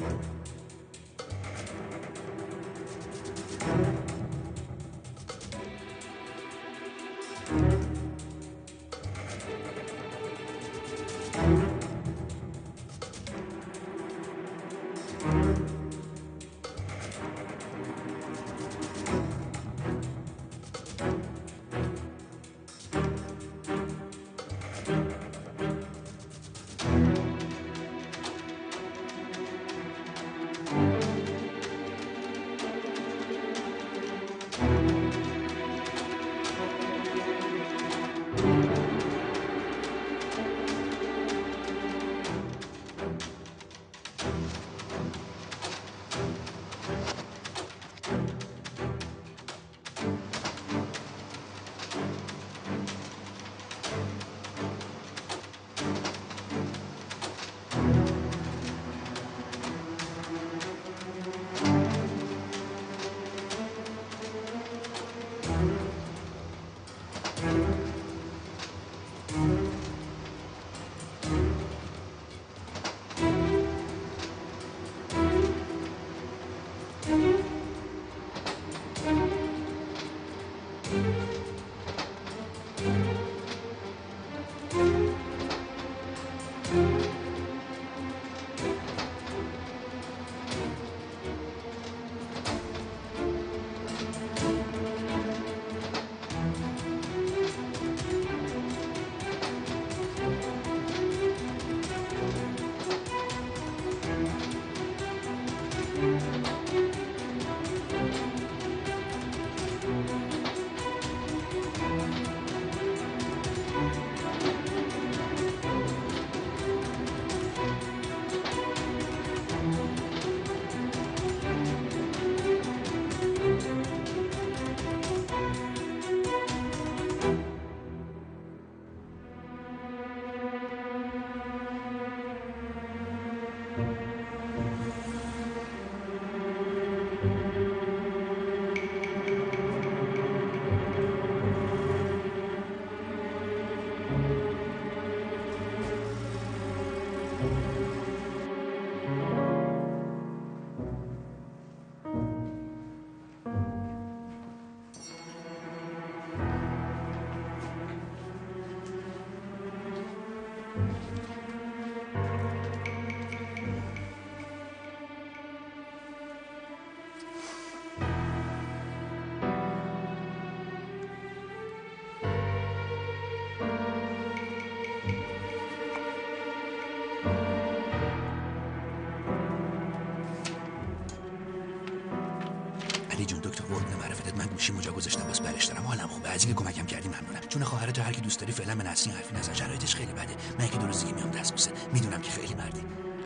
علی جون دکتر قربون معرفتت، من گوشی مجا گذاشتم واسه برش دارم، حالم خوبه، از اینکه کمکم کردی ممنونم. چون خواهرت هر کی دوست داری، فعلا به نسرین حرفی نزن، شرایطش خیلی بده. من که 2 روز دیگه میام دستبوسه، میدونم که خیلی مردی.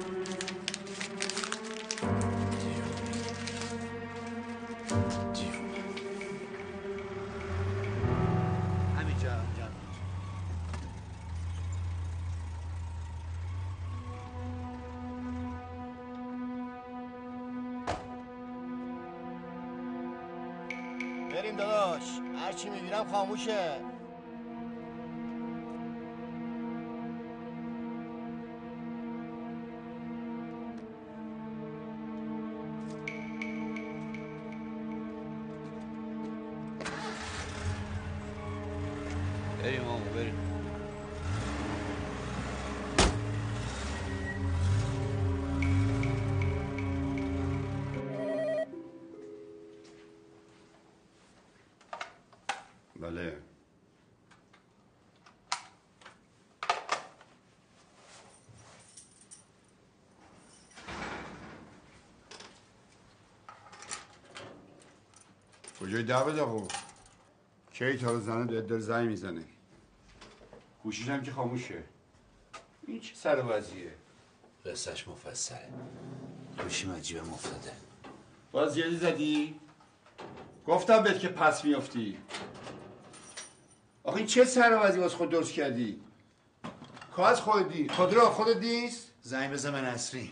بریم داداش، هرچی میبینم خاموشه. بریم آمو بریم. بله. کجای دعوت آقا؟ کی تا زنه دل زنگ میزنه؟ گوشیش هم که خاموشه. این چه سر وضعیه؟ قصهش مفصله. گوشیم عجیبم افتاده. باز زیادی زدی؟ گفتم بهت که پس میافتی. آخه این چه سر وضعی واسه خود درست کردی؟ کاز خودی؟ خود را خودت نیست؟ زنگ بزن به نسرین.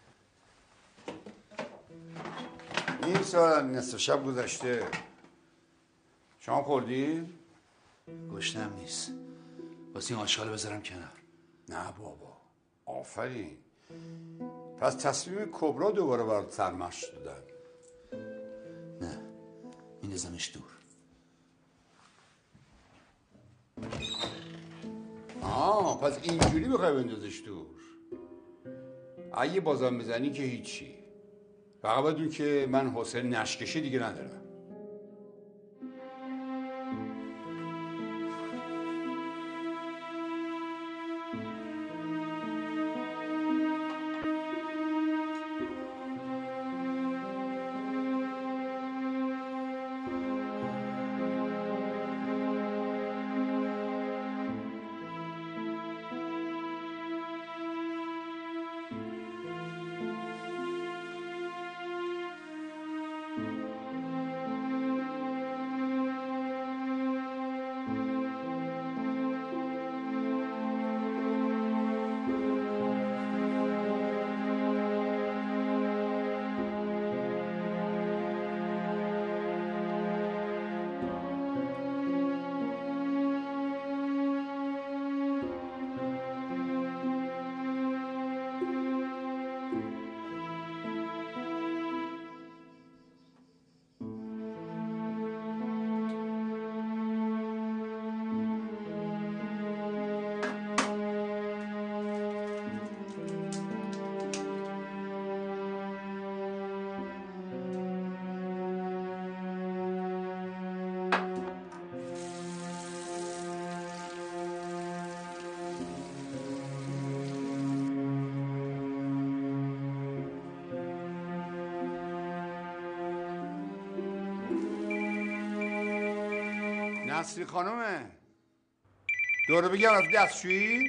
نیم ساعت نصف شب گذشته. شام خوردی؟ گشنم نیست. واسه این آشغال بذارم کنار. نه بابا. آفرین. پس تصمیم کبرا دوباره برات سرمشق دادن؟ نه، میندازمش دور. پس اینجوری بخوای بندازش دور. اگه بازم بزنی که هیچی. فقط بدون که من حوصله نشکشی دیگه ندارم. نصری خانومه دوره بگم از دستشویی؟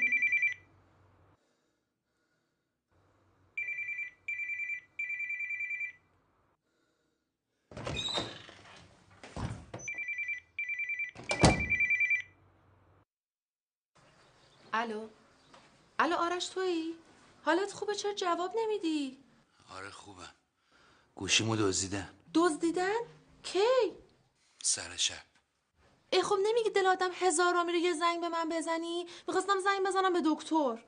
الو آرش تویی؟ حالت خوبه؟ چرا جواب نمیدی؟ آره خوبم. گوشیمو دزدیدن. دزدیدن؟ کی؟ سر شب. ای خب نمیگی دل آدم هزار میره یه زنگ به من بزنی؟ میخواستم زنگ بزنم به دکتر.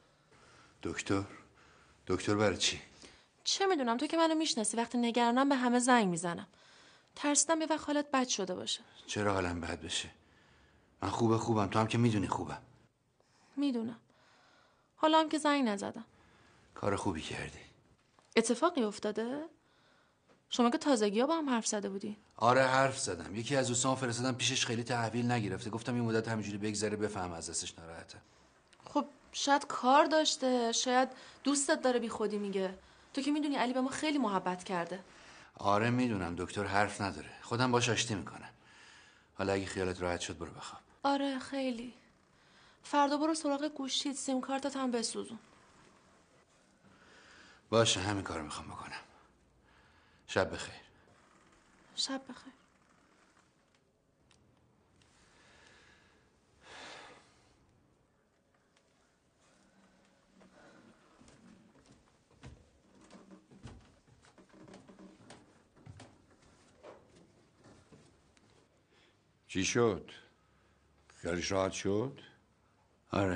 دکتر برای چی؟ چه میدونم، تو که منو میشناسی، وقتی نگرانم به همه زنگ میزنم. ترسیدم یه وقت حالت بد شده باشه. چرا حالم بد بشه؟ من خوبم، تو هم که میدونی خوبم. میدونم. حالا هم که زنگ نزدم. کار خوبی کردی. اتفاقی افتاده؟ شما که تازگی‌ها با هم حرف زده بودین. آره حرف زدم. یکی از دوستان فرستادم پیشش، خیلی تحویل نگرفته. گفتم این مدت همینجوری بگذره بفهم از دستش ناراحته. خب شاید کار داشته، شاید دوستت داره بی خودی میگه. تو که میدونی علی به ما خیلی محبت کرده. آره میدونم، دکتر حرف نداره. خودم باش آشتی میکنم. حالا اگه خیالت راحت شد برو بخواب. آره خیلی. فردا برو سراغ گوشیت، سیم کارتت هم بسوزون. باشه همین کارو میخوام بکنم. شب بخیر. شب بخیر. چی شد؟ خیالش راحت شد؟ آره.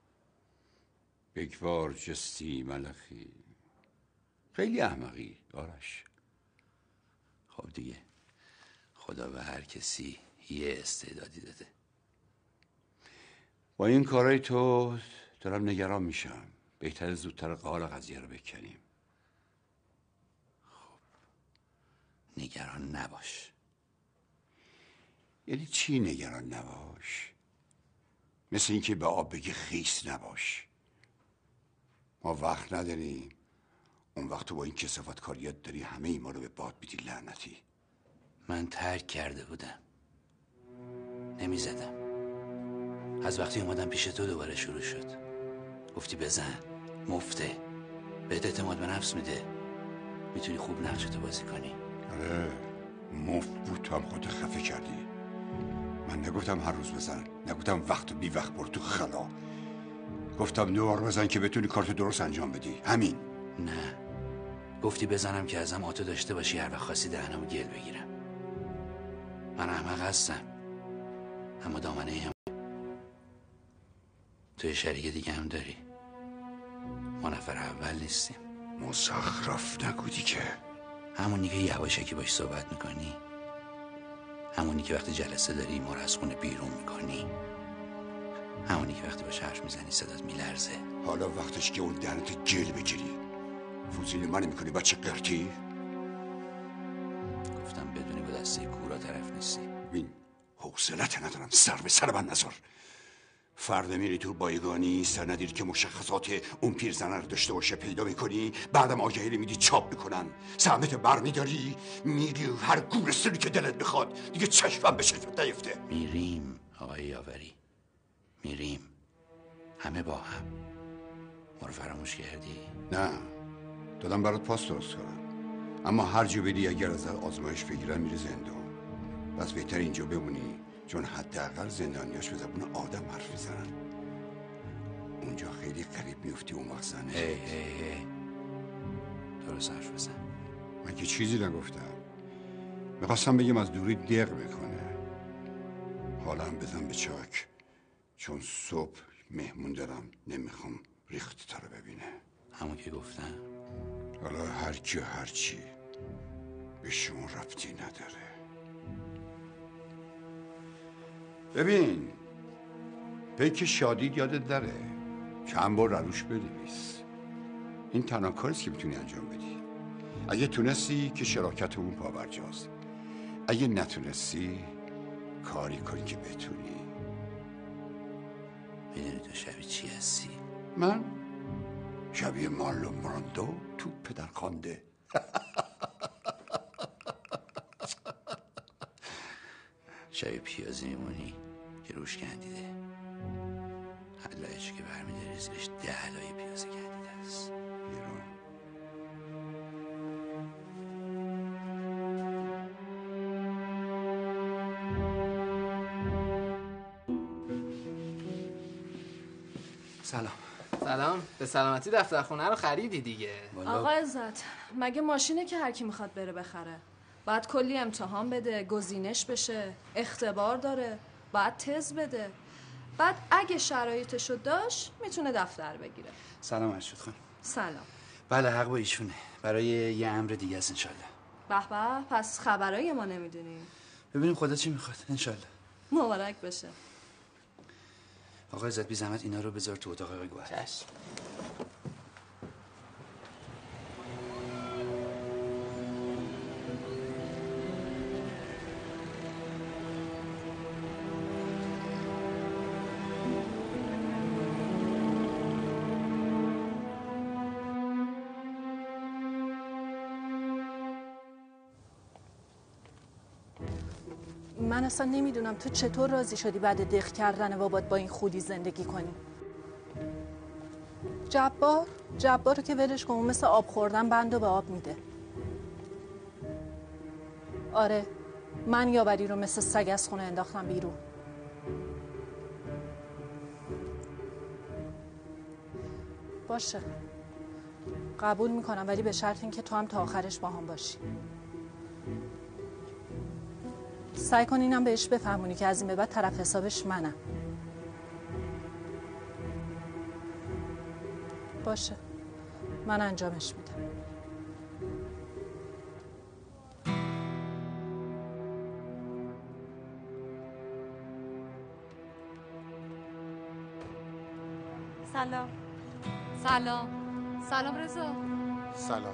بگوار جستی ملخی. خیلی احمقی آرش. خب دیگه خدا به هر کسی یه استعدادی داده. با این کارای تو دارم نگران میشم. بهتر زودتر قال قضیه رو بکنیم. نگران نباش. یعنی چی نگران نباش؟ مثل اینکه به آب بگی خیس نباش. ما وقت نداریم. اون وقت تو با این کثافت کاریات داری همه ای ما رو به باد میدی لعنتی. من ترک کرده بودم، نمیزدم. از وقتی اومدم پیش تو دوباره شروع شد. گفتی بزن، مفته، بهت اعتماد به نفس میده، میتونی خوب نقشتو بازی کنی. آره مفت بود، تو هم خودت خفه کردی. من نگفتم هر روز بزن، نگفتم وقت و بی وقت برو تو خلا. گفتم 2 بار بزن که بتونی کارتو درست انجام بدی، همین. نه، گفتی بزنم که ازم آتو داشته باشی، هر وقت خواستی دهنمو گل بگیرم. من احمق هستم، اما دامنه هم تو یه شریک دیگه هم داری. ما نفر اول نیستیم. مزخرف نگو دیگه. همونی که یواشکی باش صحبت میکنی، همونی که وقتی جلسه داری ما رو از خونه بیرون میکنی، همونی که وقتی باش حرف میزنی صدات میلرزه. حالا وقتش که اون دهنتو گل بگیری. فوزیل من میکنی بچه قرتی. گفتم بدونی با دسته کورا طرف نیستی. ببین حوصلت ندارم، سر به سر من نذار. فردا میری تو بایگانی، سندی که مشخصات اون پیرزنه رو داشته باشه پیدا میکنی، بعدم آگهی میدی چاپ میکنن، سهمت برمیداری میری هر گورستونی که دلت میخواد. دیگه چشمم به چشمت نیفته. میریم آقای یاوری، میریم همه با هم. ما رو فراموش کردی؟ نه، دادم برات پاس درست کنم، اما هر جا بری اگر از آزمایش بگیرن میری زندان. بس بهتر اینجا بمونی، چون حداقل زندانیاش به زبون آدم حرف میزنن. اونجا خیلی قریب میفتی اون مخزنه. هی درست حرف بزن. من که چیزی نگفتم، میخواستم بگم از دوری دق میکنه. حالا هم بزن به چاک، چون صبح مهمون دارم، نمیخوام ریخت تا رو ببینه. همون که گفتم. حالا هر کی و هر چی به شما ربطی نداره. ببین پیک شادید یادت داره، چند بار روش بنویس. این تنها کاریست که میتونی انجام بدی. اگه تونستی که شراکت اون پاورجاست، اگه نتونستی کاری کنی که بتونی. میدونی تو شبیه چی هستی؟ من شبیه مارلون براندو تو پدرخوانده. شبیه پیازی میمونی که روش کندیده، حلایشو که برمیداری زیرش 10 حلای پیاز کندیده است. بیرون. سلام. به سلامتی دفتر خونه رو خریدی دیگه؟ آقا عزت، مگه ماشینه که هر کی میخواد بره بخره؟ بعد کلی امتحان بده، گزینش بشه، اختبار داره، بعد تز بده، بعد اگه شرایطشو داشت میتونه دفتر بگیره. سلام ارشد خانم. سلام. بله حق با ایشونه، برای یه امر دیگه است انشالله. به به، پس خبرای ما نمیدونیم. ببینیم خدا چی میخواد انشالله. مبارک بشه. آقا عزت بی زحمت اینا رو بذار تو اتاق آقای گوهر. چشم. من اصلا نمیدونم تو چطور راضی شدی بعد دق کردن بابات با این خودی زندگی کنی. جبار رو که ولش کن، اون مثل آب خوردن بندو به آب میده. آره من یاوری رو مثل سگ از خونه انداختم بیرون. باشه قبول میکنم، ولی به شرط اینکه تو هم تا آخرش با هم باشی. سعی کن اینم بهش بفهمونی که از این به بعد طرف حسابش منم. باشه من انجامش میدم. سلام رضا. سلام.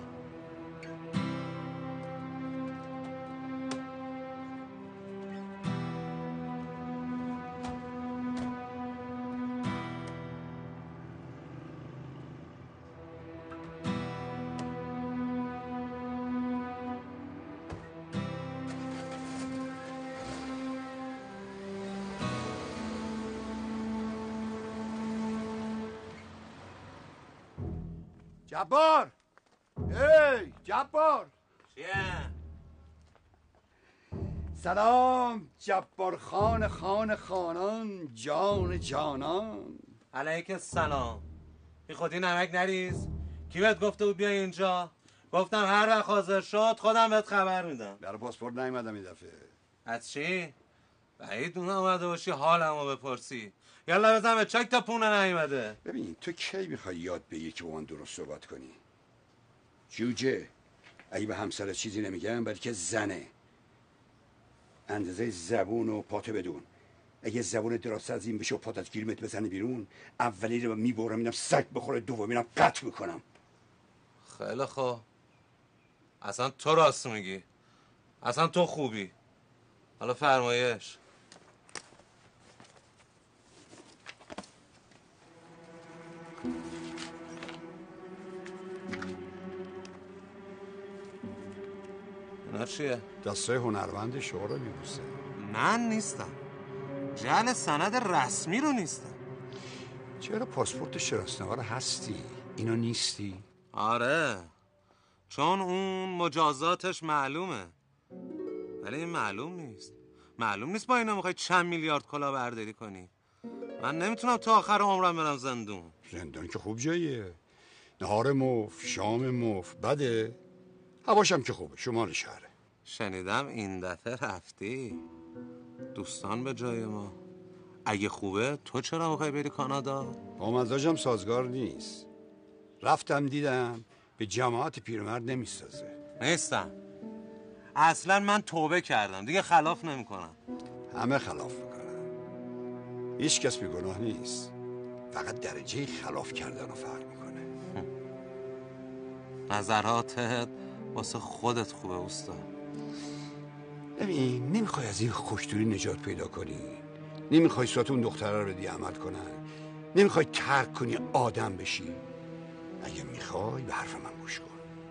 جبار، هی جبار. چیه؟ سلام جبار خان خانان، جان جانان. علیک السلام. بی خودی نمک نریز. کی بهت گفته بود بیای اینجا؟ گفتم هر وقت حاضر شد خودم بهت خبر میدم. برای پاسپورت نیومدم این دفعه. از چی؟ بعید اون آمده باشی حالمو بپرسی. یالا بزن به چک تا پونه نیومده. ببین تو کی میخوای یاد بگیری که با من درست صحبت کنی؟ جوجه اگه به همسر چیزی نمیگم بلکه زنه. اندازه زبون و پاتو بدون. اگه زبون درست از این بشه و پاتت گیرمت بزنه بیرون، اولی رو میبرم اینم سگ بخوره، دومی رو قطع میکنم. خیلی خوب. اصلا تو راست میگی. اصلا تو خوبی. حالا فرمایش. اینا چیه؟ دسته هنرمند شما رو میبوسه. من نیستم. جعل سند رسمی رو نیستم. چرا پاسپورت شناسنامه رو هستی؟ اینو نیستی؟ آره، چون اون مجازاتش معلومه. ولی این معلوم نیست با اینا میخوای چند میلیارد کلاهبرداری کنی. من نمیتونم تا آخر عمرم برم زندون. زندان که خوب جاییه. نهار مف، شام مف، بده. هواشم که خوبه، شمال شهره. شنیدم این دفعه رفتی دوستان به جای ما. اگه خوبه تو چرا میخوای بری کانادا؟ با مزاجم سازگار نیست. رفتم دیدم به جماعت پیرمرد نمیسازه. نیستم. اصلا من توبه کردم دیگه، خلاف نمیکنم. همه خلاف میکنن. هیچ کس بی گناه نیست. فقط درجه خلاف کردن رو فرق میکنه. نظراتت واسه خودت خوبه استاد. ببین، نمیخوای از این خوشدوری نجات پیدا کنی. نمیخوای صورت اون دختره رو بدی عمل کنن. نمیخوای ترک کنی آدم بشی. اگه میخوای به حرف من گوش کن.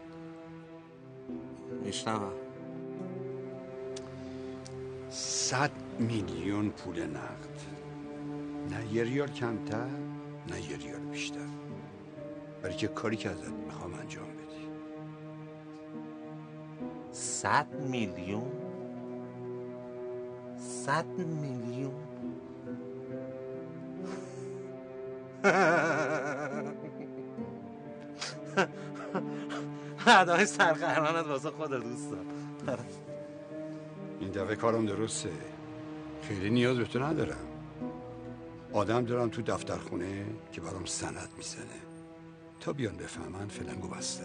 میشنوم. 100 میلیون پول نقد. نه یه ریال کمتر، نه یه ریال بیشتر. برای که کاری که ازت میخوام انجام بدی. 100 میلیون؟ 100 میلیون؟ ادای سرقهرمانت واسه خودت دوستم. این دفعه کارم درسته. خیلی نیاز به تو ندارم. آدم دارم تو دفتر خونه که برام سند میزنه. تا بیان بفهمن فلنگو بسته.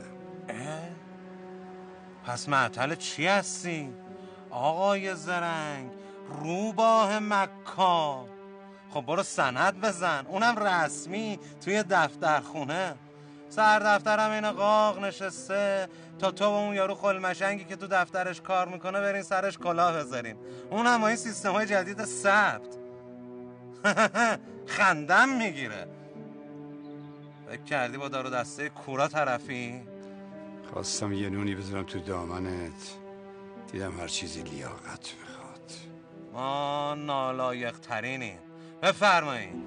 پس معطل چی هستی؟ آقای زرنگ، روباه مکار. خب برو سند بزن، اونم رسمی توی دفتر خونه. سر دفترم این قاق نشسته تا تو و اون یارو خلمشنگی که تو دفترش کار میکنه برین سرش کلاه بذارین. اونم با این سیستم‌های جدید ثبت. خندم میگیره. فکر کردی با دار و دسته کورا طرفی؟ خواستم یه نونی بذارم تو دامنت، دیدم هر چیزی لیاقت میخواد. ما نالایق ترینیم. بفرمایید.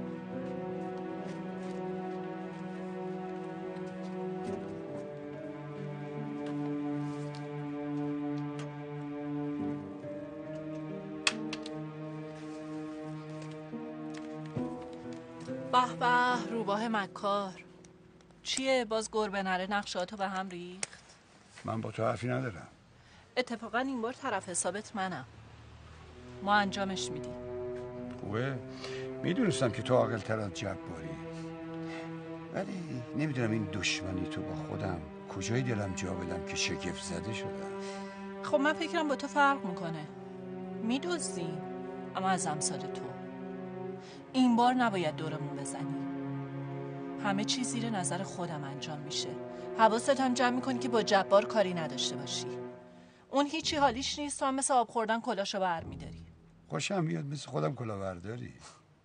به به، روباه مکار. چیه باز گربه نره نقشاتو به هم ریخت؟ من با تو حرفی ندارم. اتفاقا این بار طرف حسابت منم. ما انجامش میدیم. خوبه. میدونستم که تو عاقل تر از جباری، ولی نمیدونم این دشمنی تو با خودم کجای دلم جا بدم که شگفت زده شدم. خب من فکرم با تو فرق میکنه. میدوزیم، اما از امثال تو. این بار نباید دورمون بزنی. همه چیز زیر نظر خودم انجام میشه. حواست هم جمع میکنی که با جبار کاری نداشته باشی. اون هیچی حالیش نیست، تو هم مثل آب خوردن کلاشو بر میداری. خوشم میاد مثل خودم کلاهبرداری.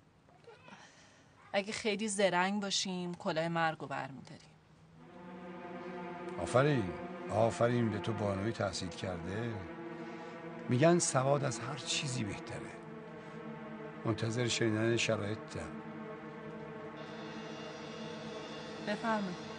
اگه خیلی زرنگ باشیم کلاه مرگو بر میداریم. آفرین به تو بانوی تحصیل کرده. میگن سواد از هر چیزی بهتره. منتظر شنیدن شرایطم. بفرمایید.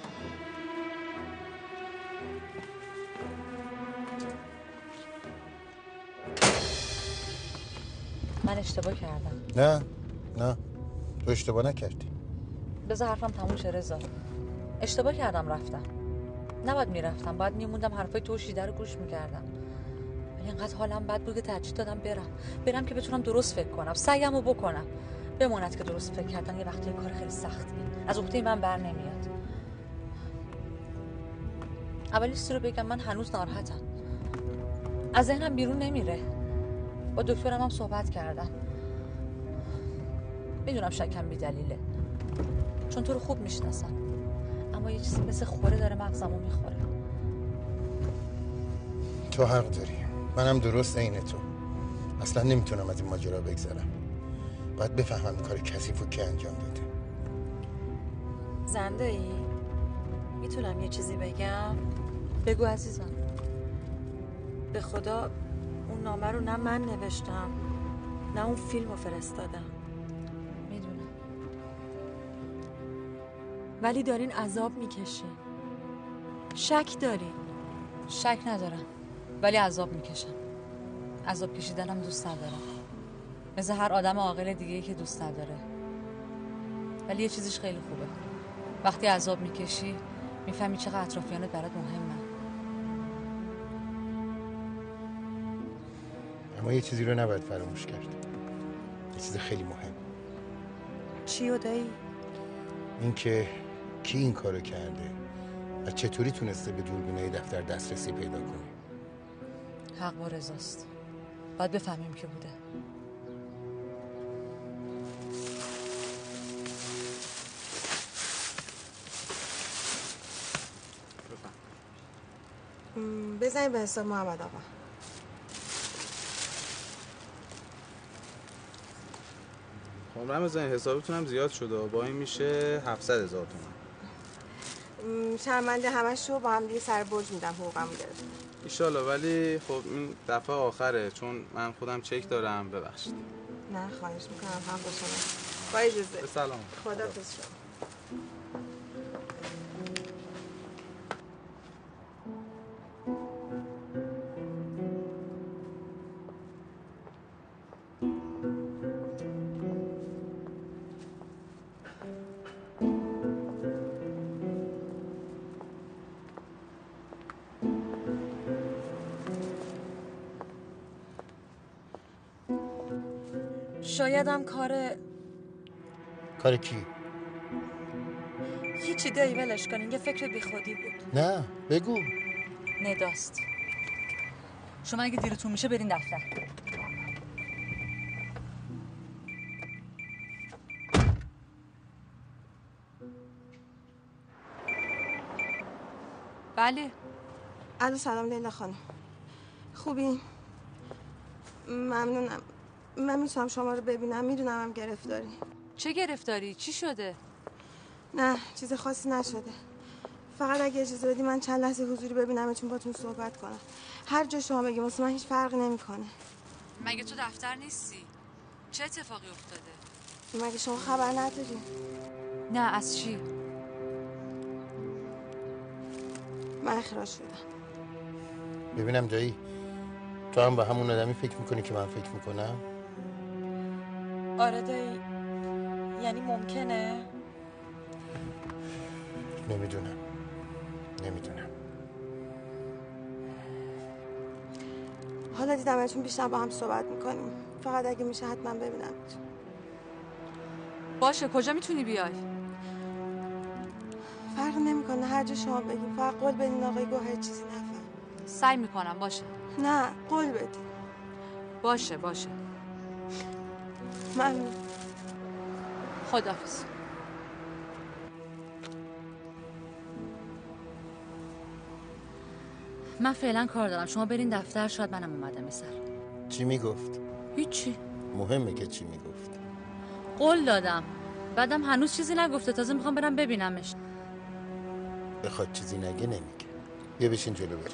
من اشتباه کردم. نه تو اشتباه نکردی. بذار حرفم تموم شه رضا. اشتباه کردم رفتم. نباید میرفتم، باید میموندم حرفای تو و شیده رو گوش میکردم. ولی اینقدر حالم بد بود که ترجیح دادم برم که بتونم درست فکر کنم، سعیمو بکنم. بماند که درست فکر کردن یه وقتی کار خیلی سختیه، از عهده من بر نمیاد. اولی چیزی رو بگم، من هنوز ناراحتم، از ذهنم بیرون نمیره. با دکترم هم صحبت کردم، میدونم شکم بی دلیله چون تو رو خوب میشناسم، اما یه چیزی مثل خوره داره مغزمو میخوره. تو حق داری، منم درست عین تو. اصلا نمیتونم از این ماجرا بگذرم. باید بفهمم این کار کثیفو کی انجام داده. زنده ای؟ میتونم یه چیزی بگم؟ بگو عزیزم. به خدا اون نامه رو نه من نوشتم نه اون فیلم رو فرستادم. میدونم. ولی دارین عذاب میکشین. شک دارین؟ شک ندارم ولی عذاب میکشم. عذاب کشیدنم دوست ندارم، مثل هر آدم عاقل دیگه‌ای که دوست نداره. ولی یه چیزیش خیلی خوبه، وقتی عذاب میکشی میفهمی چقدر اطرافیانت برات مهمه. اما یه چیزی رو نباید فراموش کرد، یه چیز خیلی مهم. چیو دایی؟ این که کی این کارو کرده و چطوری تونسته به دوربینای دفتر دسترسی پیدا کنه. حق با رضاست، باید بفهمیم که بوده. بزنید به حساب محمد آقا. خب رمضان حسابتونم زیاد شده، با این میشه 700,000 تومان. شرمنده همش رو با هم دیگه سر برج میدم، حقوقم گرفت ایشالله. ولی خب این دفعه آخره چون من خودم چک دارم، ببخشید. نه خواهش میکنم، هم با شما. با اجازه. به سلام. خداحافظ شما. شایدم کار کی؟ هیچی دایی، ولش کنین، یه فکر بی خودی بود. نه بگو. نداست. شما اگه دیرتون میشه برین دفتر. بله. الو سلام لیلا خانم، خوبی؟ ممنونم. من میتونم شما رو ببینم؟ میدونم هم گرفتاری. چه گرفتاری؟ چی شده؟ نه چیز خاصی نشده، فقط اگه اجازه بدی من چند لحظه حضوری ببینمتون، باتون صحبت کنم. هر جا شما بگی واسه من هیچ فرقی نمیکنه. مگه تو دفتر نیستی؟ چه اتفاقی افتاده؟ مگه شما خبر نداری؟ نه از چی؟ من اخراج شدم. ببینم دایی، تو هم به همون آدمی فکر میکنی که من فکر میکنم؟ آره دایی، یعنی ممکنه؟ نمیدونم. حالا دیدمتون بیشتر با هم صحبت میکنیم، فقط اگه میشه حتما ببینمتون. باشه، کجا میتونی بیای؟ فرق نمیکنه، هر جا شما بگیم، فقط قول بدین آقای گوهر چیزی نفهم. سعی میکنم. باشه. نه قول بدین. باشه. ممنون. خداحافظ. من فعلا کار دارم، شما برین دفتر، شاید منم اومدم این سر. چی میگفت؟ هیچی. مهمه که چی میگفت. قول دادم، بعدم هنوز چیزی نگفته، تازه میخوام برم ببینمش. بخواد چیزی نگه نمیگه. بیا بشین جلو بریم.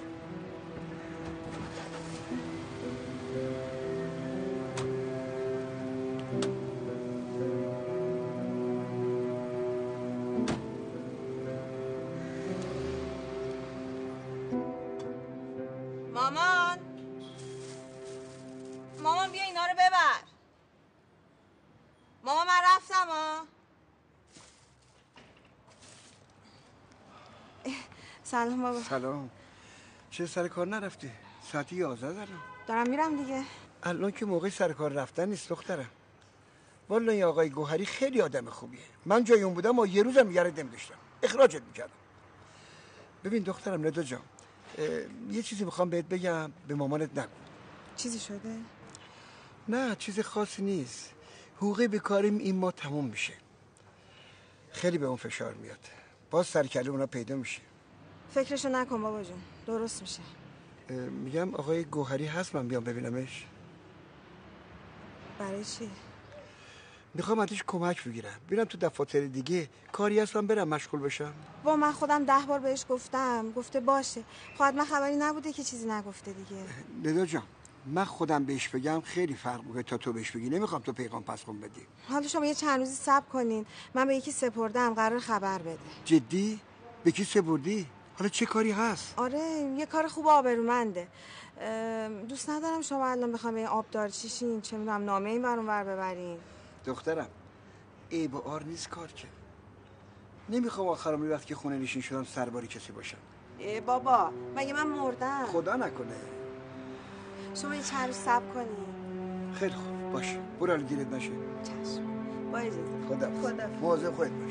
مامان بیا اینا رو ببر. مامان من رفتم ها. سلام بابا. سلام. چه سر کار نرفتی؟ ساعت 11 دارم میرم دیگه. الان که موقع سر کار رفتن نیست دخترم. والا این آقای گوهری خیلی آدم خوبیه. من جای اون بودم و یه روزم یارت نمی‌داشتم، اخراجت میکردم. ببین دخترم ندا جان، یه چیزی میخوام بهت بگم، به مامانت نگو. چیزی شده؟ نه چیز خاصی نیست. حقوق بیکاریم این ماه تموم میشه. خیلی به اون فشار میاد. باز سرکله اونا پیدا میشه. فکرشو نکن بابا جون، درست میشه. میگم آقای گوهری هست من بیام ببینمش؟ برای چی؟ میخوام ازش کمک بگیرم، برم تو دفاتر دیگه کاری هست من برم مشغول بشم. با من خودم 10 بار بهش گفتم، گفته باشه. خب من خبری نبوده که چیزی نگفته دیگه. ندا جان من خودم بهش بگم خیلی فرق میکنه تا تو بهش بگی. نمیخوام تو پیغام پسخون بدی. حالا شما یه چند روزی صبر کنین، من به یکی سپردم، قرار خبر بده. جدی؟ به کی سپردی؟ حالا چه کاری هست؟ آره یه کار خوب آبرومنده. دوست ندارم شما الان بخوام به این آبدار چیشین، چه میدونم نامه این برون ور ببرین. دخترم عیب و عار نیست کار که. نمیخوام آخرام وقتی که خونه نشین شدم سرباری کسی باشم. بابا مگه من مردم؟ خدا نکنه. شما یه چند روز صبر کنین. خیلی خوب باشه، برو الان دیرت نشه. چشم. با اجازه. خدا مواظب خودت باش.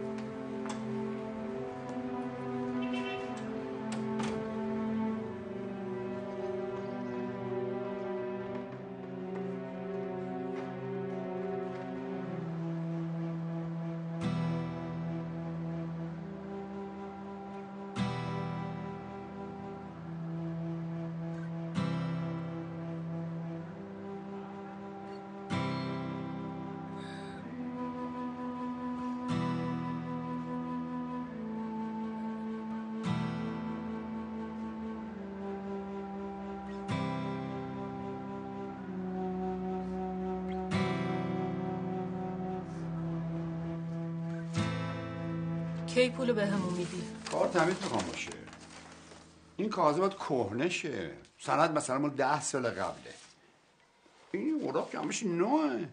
کی پولو به همون میدی؟ کار تمیز میخوام باشه. این کاغذ باید کهنه شه. سند مثلا مال 10 سال قبله. این اوراق که همش نوعه.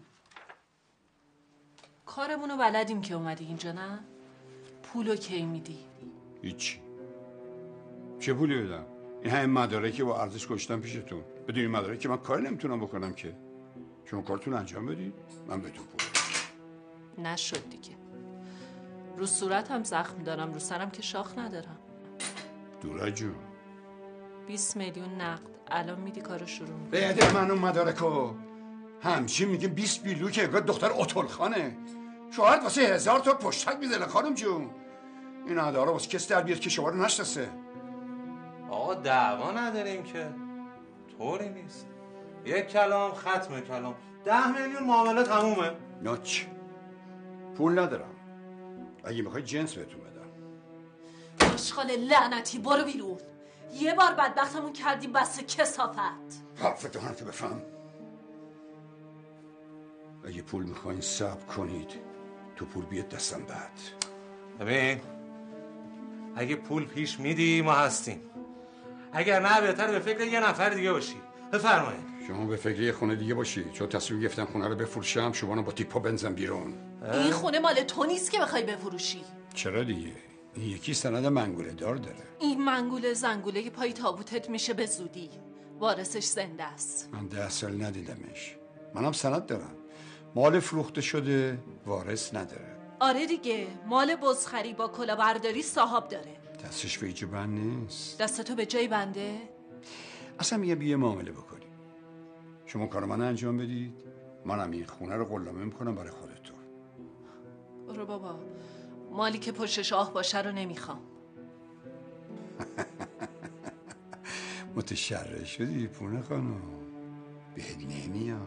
کارمونو بلدیم که اومدی اینجا نه؟ پولو کی میدی؟ هیچی. چه پولی بدم؟ این همه مدارکی با ارزش گذاشتم پیشتون. بدون این مدارک که من کاری نمیتونم بکنم که. شما کارتون انجام بدید من بهتون پول بدم. نشد دیگه. رو صورتم زخم دارم، رو سرم که شاخ ندارم. دوره جون 20 میلیون نقد الان میدی کارو شروع میکنم. بده من اون مدارکو. همچین میگه 20 بیلو که انگار دختر اتلخانه. شوهرت واسه 1000 تا پشتک میزنه خانم جون. این اداره واسه کس در بیاد که شما رو نشناسه. آقا دعوا نداریم که، طوری نیست. یک کلام ختم کلام. 10 میلیون معامله تمومه. ناچ پول ندارم. اگه میخوای جنس بهتون بدم. آشغال لعنتی برو بیرون. یه بار بدبختمون کردیم بس کسافت. حرفتو هنتو بفهم. اگه پول میخواین صبر کنید تو پول بیاد دستم بعد. ببین اگه پول پیش میدی ما هستیم، اگر نه بهتر به فکر یه نفر دیگه باشی. بفرمایید. شما به فکر یه خونه دیگه باشی، چون تصمیم گرفتم خونه رو بفروشم. شما با تیپا بنزن بیرون. این خونه مال تو نیست که بخوای بفروشی. چرا دیگه؟ این یکی سند منگوله دار داره. این منگوله زنگوله پای تابوتت میشه به زودی. وارثش زنده است. من 10 سال ندیدمش. منم سند دارم. مال فروخته شده، وارث نداره. آره دیگه، مال بزخری با کلاهبرداری صاحب داره. دستش به جای بند نیست. دستتو به جای بنده؟ اصلا میگه بیه معامله بکنی. شما کار من انجام بدید، منم این خونه رو قلمه میکنم برای خودتون. برو بابا، مالی که پشتش آه باشه رو نمیخوام. متشرع شدی پونه خانم، بهت نمیاد.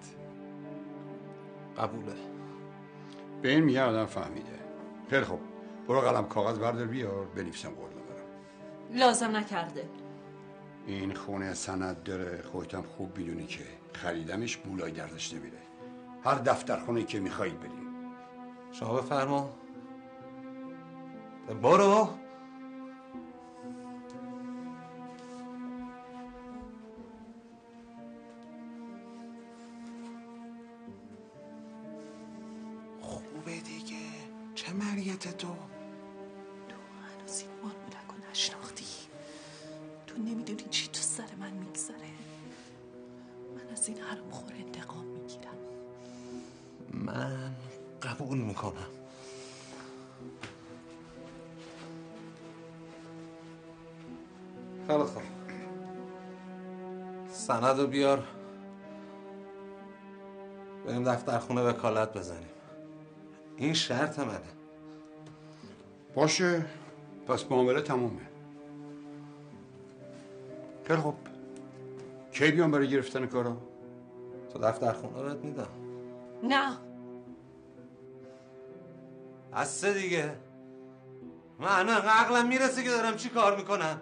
قبوله. به این میگه آدم فهمیده. خیلی خوب، برو قلم کاغذ بردار بیار بنویسم قول برم. لازم نکرده. این خونه سند داره، خودتم خوب میدونی که خریدمش بولای دردش نمیره. هر دفتر خونه که میخواید بریم. شما بفرما. برو. خوبه دیگه، چه مریت تو؟ تو هنوز این مارمولک رو نشناختی. تو نمیدونی چی تو سر من میگذره. من از این حرام خور انتقام میگیرم. من قبول میکنم. خیلی خوب. سندو بیار بریم دفتر خونه وکالت بزنیم. این شرط منه. باشه، پس معامله تمومه. خیلی خوب. کی بیام برای گرفتن کارا؟ تو دفتر خونه بهت میدم. نه بسه دیگه. من عقلم میرسه که دارم چی کار میکنم.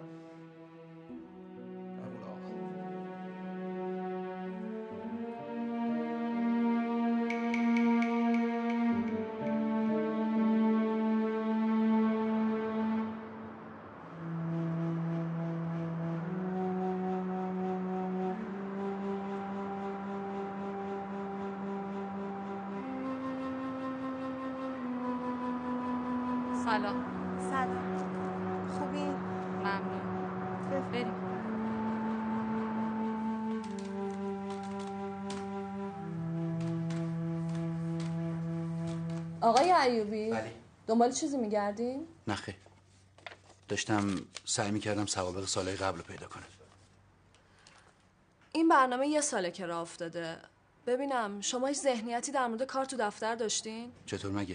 سلام. سلام. خوبی؟ ممنون. بریم. آقای ایوبی. بله. دنبال چیزی میگردین؟ نه خیر. داشتم سعی میکردم سوابق سالهای قبل رو پیدا کنم. این برنامه 1 ساله که راه افتاده. ببینم شما هیچ ذهنیتی در مورد کار تو دفتر داشتین؟ چطور مگه؟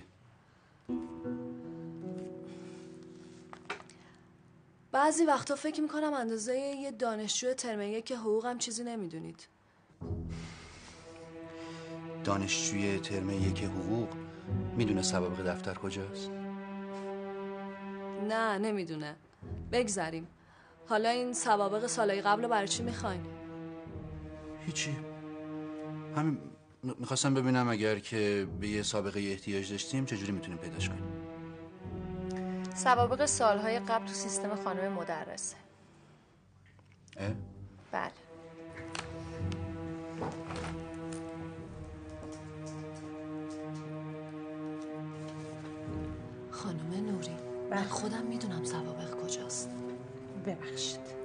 بعضی وقتا فکر میکنم اندازه یه دانشجو ترم 1 که حقوقم چیزی نمیدونید. دانشجوی ترم 1 حقوق میدونه سوابق دفتر کجاست؟ نه نمیدونه. بگذریم. حالا این سوابق سالهای قبل رو برای چی میخواین؟ هیچی. همین میخواستم ببینم اگر که به یه سابقه احتیاج داشتیم چجوری میتونیم پیداش کنیم. سوابق سالهای قبل تو سیستم خانم مدرسه. بله. خانم نوری، من خودم میدونم سوابق کجاست. ببخشید.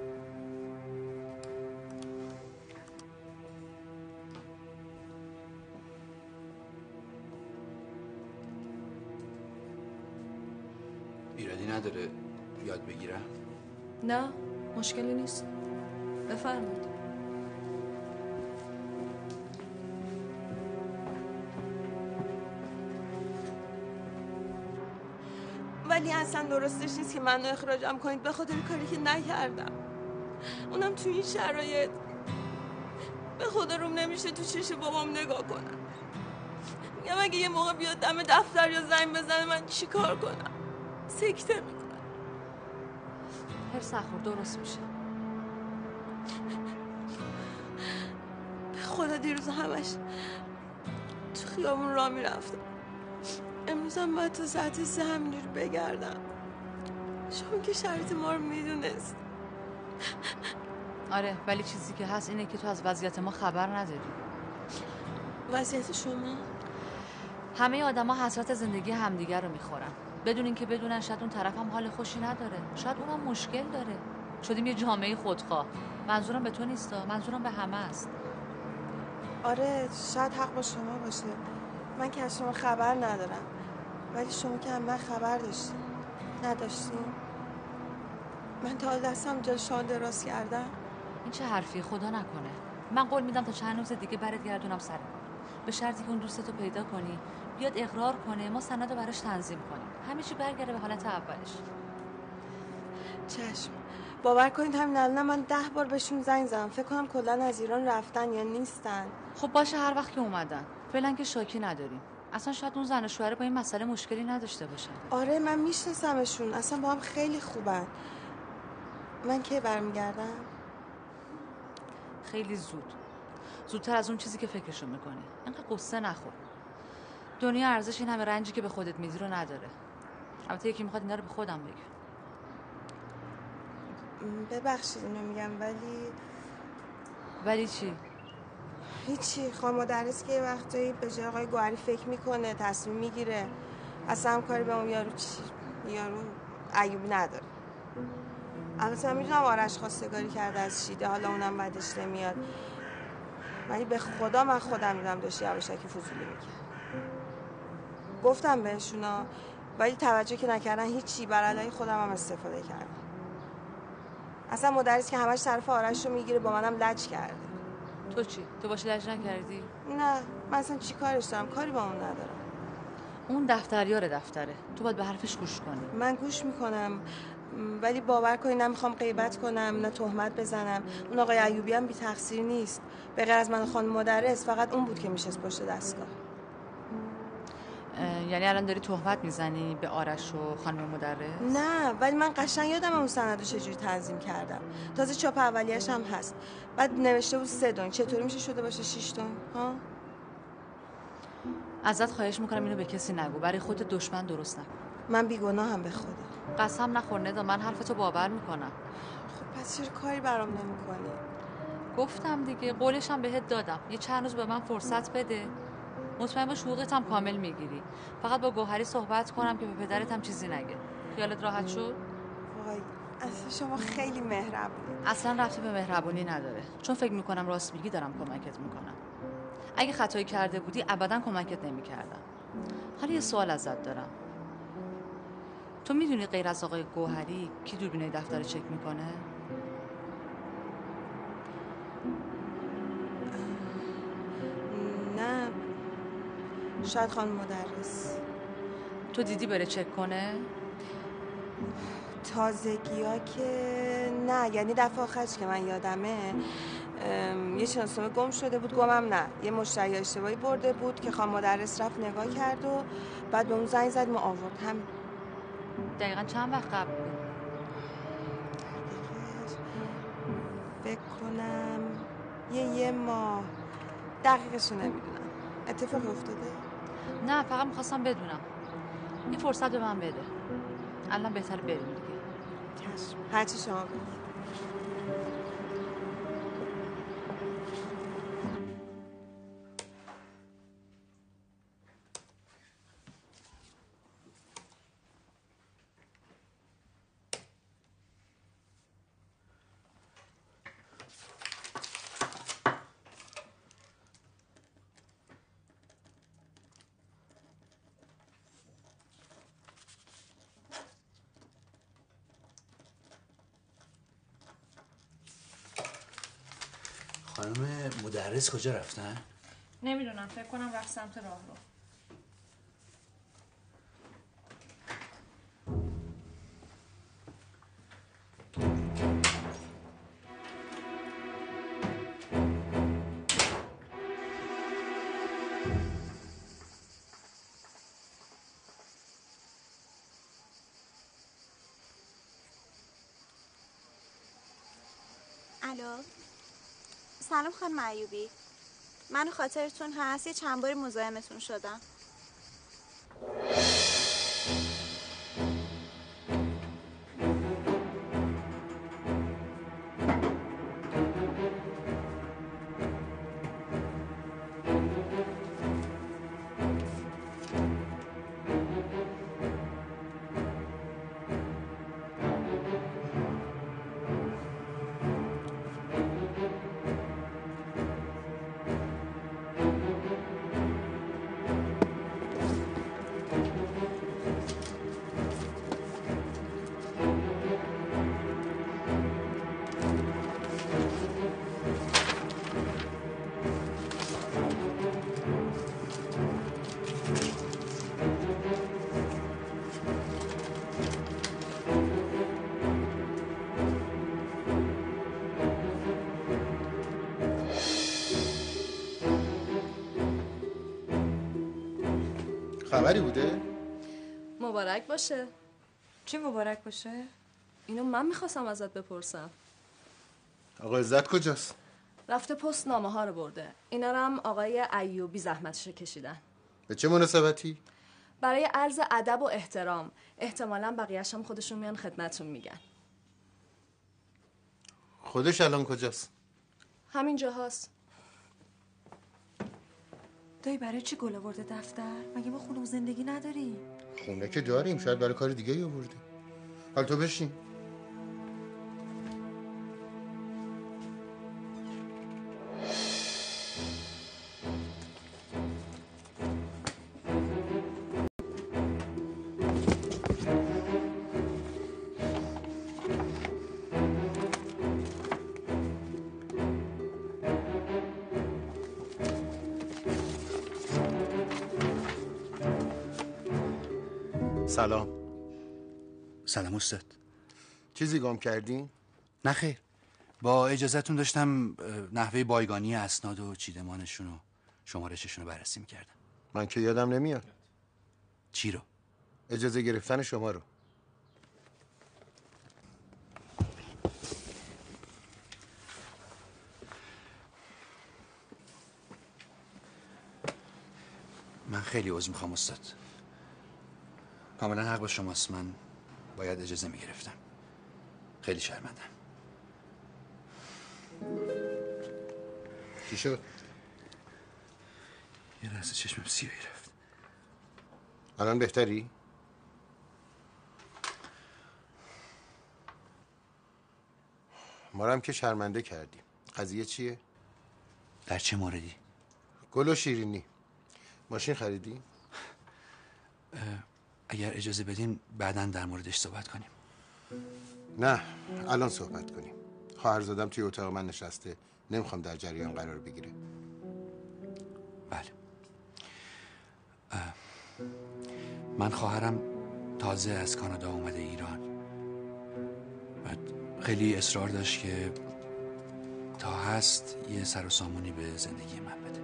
ایرادی نداره یاد بگیرم؟ نه مشکلی نیست. بفرمایید. ولی اصلا درستش نیست که منو اخراجم کنید به خاطر کاری که نکردم. اونم تو این شرایط. به خدا روم نمیشه تو چشم بابام نگاه کنم. میگم اگه یه موقع بیاد دم دفتر یا زنگ بزنه من چی کار کنم؟ سکته میکنم. هرس نخور، درست میشه. به خدا دیروز همش تو خیابون راه میرفتم. امروز هم باید تا ساعت 3 همینجور بگردم. شما که شرایط ما رو میدونست. آره ولی چیزی که هست اینه که تو از وضعیت ما خبر نداری. وضعیت شما؟ همه آدما حسرت زندگی همدیگر رو میخورن بدون اینکه بدونن شاید اون طرف هم حال خوشی نداره، شاید اونم مشکل داره. شدیم یه جامعه خودخواه. منظورم به تو نیستا، منظورم به همه است. آره شاید حق با شما باشه. من که از شما خبر ندارم، ولی شما که هم من خبر داشتیم. نداشتیم؟ من تا دستم جا شما دراز کردم. این چه حرفی؟ خدا نکنه. من قول میدم تا چند روز دیگه برات گردونم سر کار، به شرطی که اون دوستتو پیدا کنی بیاد اقرار کنه، ما سندو براش تنظیم کنیم، همه چی برگرده به حالت اولش. چشم. باور کنید همین الان من 10 بار بهشون زنگ زدم. فکر کنم کلا از ایران رفتن یا نیستن. خب باشه هر وقت که اومدن. فعلا که شاکی نداریم. اصلا شاید اون زن و شوهر با این مسئله مشکلی نداشته باشن. آره من میشناسمشون، اصلا با هم خیلی خوبن. من کی برمیگردم؟ خیلی زود. زودتر از اون چیزی که فکرشو میکنی. اینقدر قصه نخور. دنیا ارزش این همه رنجی که به خودت میدی رو نداره. البته یکی میخواد اینا رو به خودم بگه. ببخشید اینو میگم ولی چی؟ هیچی. خانم مدرس که یه وقتایی به جای آقای گوهری فکر میکنه، تصمیم میگیره. اصلا هم کاری به اون یارو ایوبی نداره. البته من میدونم آرش خواستگاری کرده از شیده، حالا اونم بعدش نمیاد، ولی به خدا من خودم میدونم داشت یواشکی فضولی میکرد. گفتم بهشونا ولی توجه که نکردن. هیچی، بر علیه خودم هم استفاده کردم. اصلا مدرس که همش طرف آرش رو میگیره با منم لج کرده. تو چی؟ تو باشه لج نکردی؟ نه من اصلا چی کارش دارم؟ کاری با اون ندارم. اون دفتریار دفتره، تو باید به حرفش گوش کنی. من گوش میکنم ولی باور کنی نمیخوام غیبت کنم نه تهمت بزنم. اون آقای ایوبی هم بی تقصیر نیست. به غیر از من خانم مدرس فقط اون بود که میشست پشت دستگاه. یعنی الان داری تهمت میزنی به آرش و خانم مدرس؟ نه ولی من قشنگ یادم اون سندو چجوری تنظیم کردم. تازه چاپ اولیه‌اش هم هست. بعد نوشته بود 3 دن. چطوری میشه شده باشه 6 دن؟ ها؟ ازت خواهش میکنم اینو به کسی نگو. برای خودت دشمن درست نکن. من بیگناهم به خدا. قسم نخور ندا، من حرفتو باور میکنم. خب پس چرا کاری برام نمیکنی؟ گفتم دیگه، قولشم بهت دادم. یه چند روز به من فرصت بده. مطمئن باش حقوقت هم کامل میگیری. فقط با گوهری صحبت کنم که به پدرت هم چیزی نگه. خیالت راحت شد؟ وای اصلا شما خیلی مهربونی. اصلا ربطی به مهربونی نداره. چون فکر میکنم راست میگی دارم کمکت میکنم. اگه خطایی کرده بودی ابدا کمکت نمیکردم. حالا یه سوال ازت دارم. تو میدونی غیر از آقای گوهری کی دوربینای دفتر چک میکنه؟ نه شاید خانم مدرس. تو دیدی بره چک کنه؟ تازگی ها که نه، یعنی دفعه آخرش که من یادمه یه شناسنامه گم شده بود. گمم نه، یه مشتری اشتباهی برده بود که خانم مدرس رفت نگاه کرد و بعد به اون زنگ زد ما آورد. هم دقیقا چند وقت قبل بود؟ فکر کنم یه ماه. دقیقشو نمیدونم. اتفاقی افتاده؟ نه فقط میخواستم بدونم. یه فرصت به من بده. الان بهتره بریم دیگه. چشم. هرچی شما بگید. خانم مدرس کجا رفتن؟ نمیدونم، فکر کنم رفت سمت راه رو. الو سلام خانم ایوبی، من خاطرتون هست یه چند باری مزاحمتون شدم. خبری بوده؟ مبارک باشه. چی مبارک باشه؟ اینو من میخواستم ازت بپرسم. آقا عزت کجاست؟ رفته پست نامه ها رو برده. اینا رو هم آقای ایوبی زحمتش کشیدن. به چه مناسبتی؟ برای عرض ادب و احترام. احتمالاً بقیه‌اش هم خودشون میان خدمتتون میگن. خودش الان کجاست؟ همین جاهاست. دایی برای چی گل آورده دفتر؟ مگه ما خونه و زندگی نداریم؟ خونه که داریم، شاید برای کار دیگه ای آورده. حالا تو بشین. سلام. سلام استاد. چیزی گم کردین؟ نه خیر، با اجازهتون داشتم نحوه بایگانی اسناد و چیدمانشون و شمارششون رو بررسی میکردم. من که یادم نمیاد. چی رو؟ اجازه گرفتن شما رو. من خیلی عذر میخوام استاد. کاملا حق با شماست، من باید اجازه میگرفتم. خیلی شرمندم. چی شد؟ یه لحظه چشمم سیاهی رفت. الان بهتری؟ ما رو هم که شرمنده کردی. قضیه چیه؟ در چه موردی؟ گل و شیرینی. ماشین خریدی؟ اگر اجازه بدین بعداً در موردش صحبت کنیم. نه، الان صحبت کنیم. خواهرزادم توی اتاق من نشسته، نمیخوام در جریان قرار بگیره. بله. من خواهرم تازه از کانادا اومده ایران. بعد خیلی اصرار داشت که تا هست یه سر و سامونی به زندگی من بده.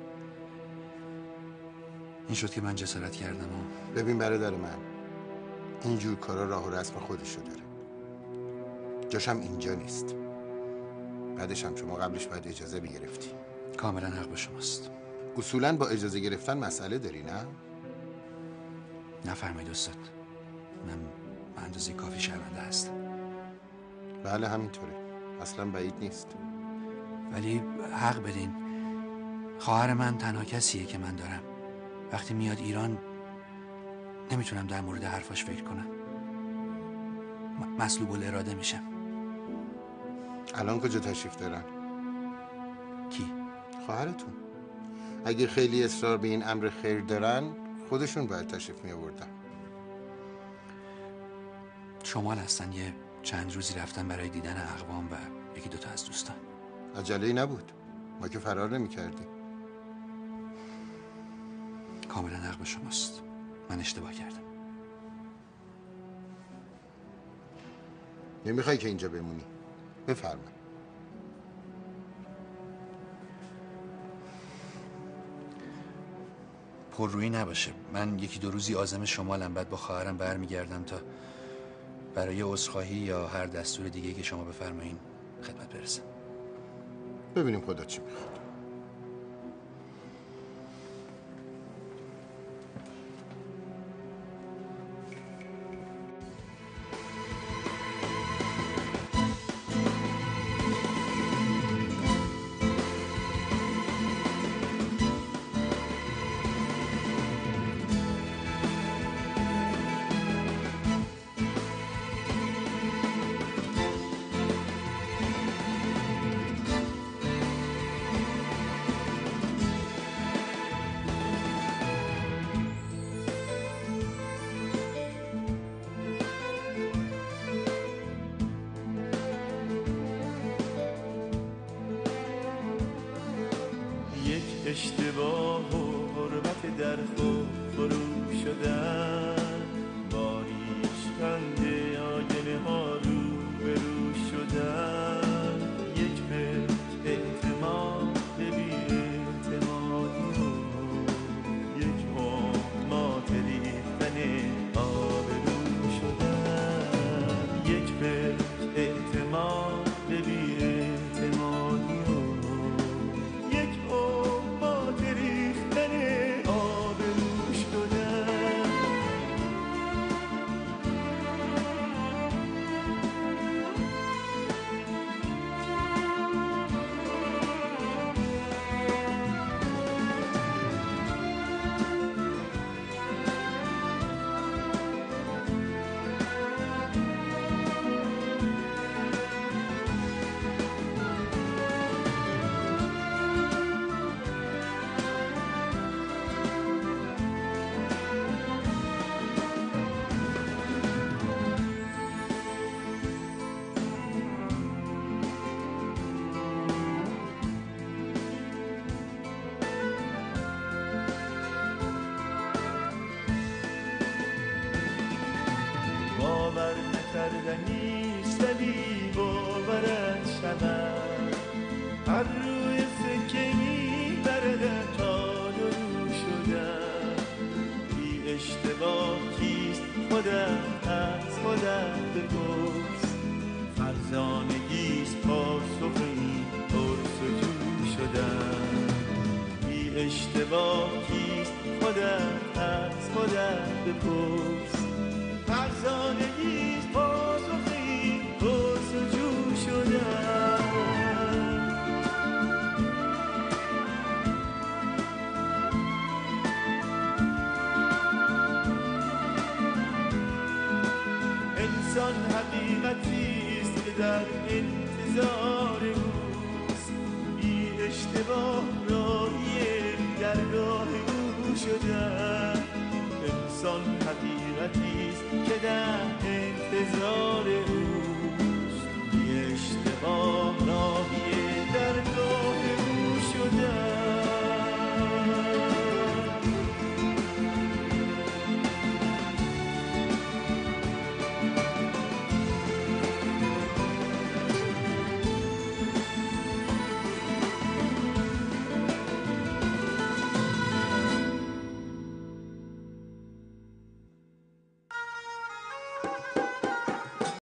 این شد که من جسارت کردم و ببین برادر من، اینجور کارا راه و رسم خودشو داره. جاشم اینجا نیست. بعدش هم شما قبلش باید اجازه بگرفتی. کاملا حق با شماست. اصولا با اجازه گرفتن مسئله داری نه؟ نفرمایید استاد. من به اندازه کافی شرمنده هستم. بله همینطوره. اصلا بعید نیست. ولی حق بدین، خواهر من تنها کسیه که من دارم. وقتی میاد ایران نمیتونم در مورد حرفاش فکر کنم. مسلوب الاراده میشم. الان کجا تشریف دارن؟ کی؟ خواهرتون. اگه خیلی اصرار به این امر خیر دارن خودشون باید تشریف می آوردن. شمال هستن، یه چند روزی رفتن برای دیدن اقوام و یکی دوتا از دوستان. عجله‌ای نبود، ما که فرار نمی کردیم. کاملا حق با شماست. من اشتباه کردم. نمیخوای که اینجا بمونی؟ بفرما. پررویی نباشه. من یکی دو روزی عازم شمالم، بعد با خواهرم برمیگردم تا برای عذرخواهی یا هر دستور دیگه که شما بفرمایین خدمت برسم. ببینیم خدا چی میخواد. کردنیست ولی باورت شود هر روی سکه‌ای برده تا رو شدم بی اشتباه کیست خودت از خودت بپرس فرزانگیست پاسخ این پرس و جو شدم بی اشتباه کیست خودت از خودت بپرس فرزانگیست پاسخ این پرس و جو شدم انسان حقیقتیست که در انتظار اوست بی اشتباه راهی درگاه او شدم انسان حقیقتیست که در انتظار او